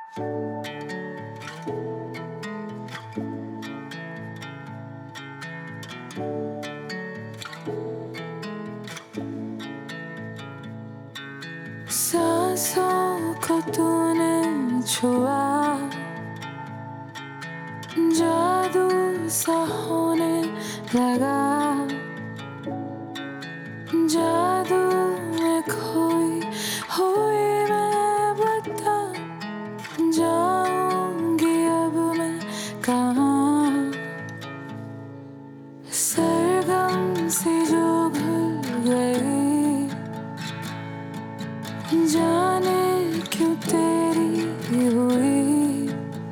सांसों को तूने छुआ, जादू सा होने लगा, जादू में खोई हुई मैं बता जाऊंगी अब मैं कहाँ। सरगम से जो भूल गई, जाने क्यों तेरी हुई,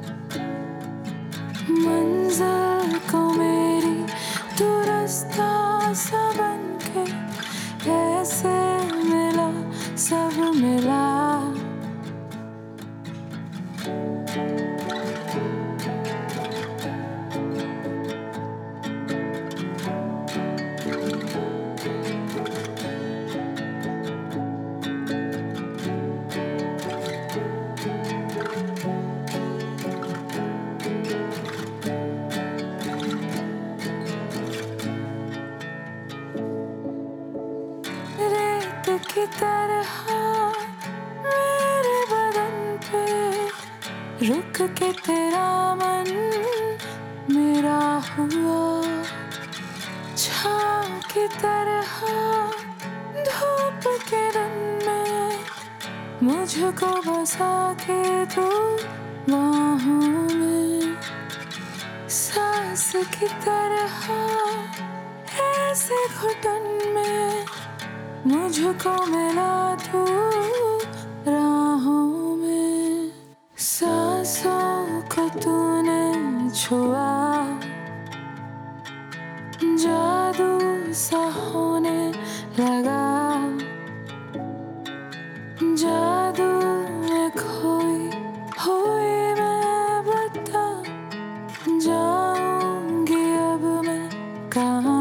मंजिल को मेरी तू रास्ता सा बनके ऐसे मिला, सब मिला। रेत की तरह मेरे बदन पे रुक के तेरा मन मेरा हुआ, छाँव की तरह धूप के दिन में मुझको बसा के तू बाहों में, सांस की तरह ऐसे घुटन में मुझको मिला तू राहों में। सांसों को तूने छुआ, जादू सा होने लगा, जादू में खोई हुई मैं बता जाऊंगी अब मैं कहाँ।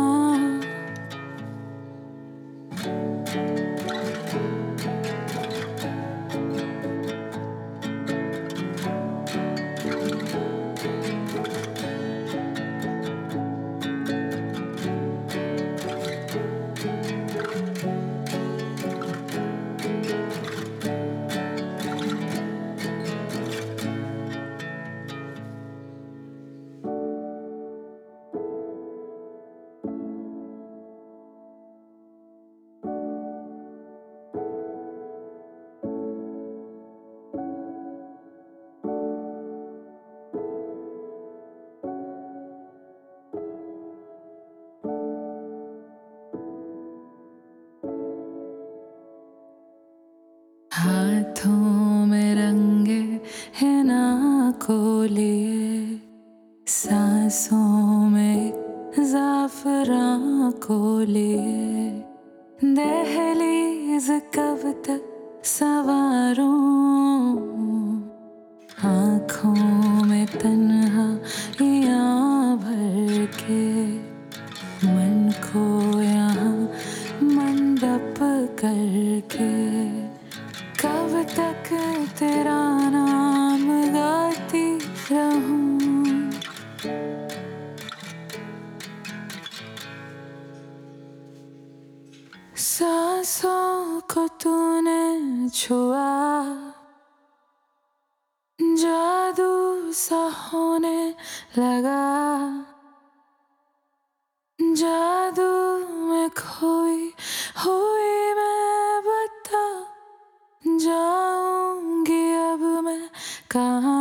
हाथों में रंगे हैं ना को लिए, सांसों में ज़ाफ़रां को लिए, दहलीज़ कब तक संवारूं, आँखों में तन्हाइयाँ भर के मन को यहाँ मंडप करके, कब तक तेरा नाम गाती रहूं। सांसों को तूने छुआ, जादू सा होने लगा, जादू में खोई हुई मैं बता जाऊंगी अब मैं कहाँ।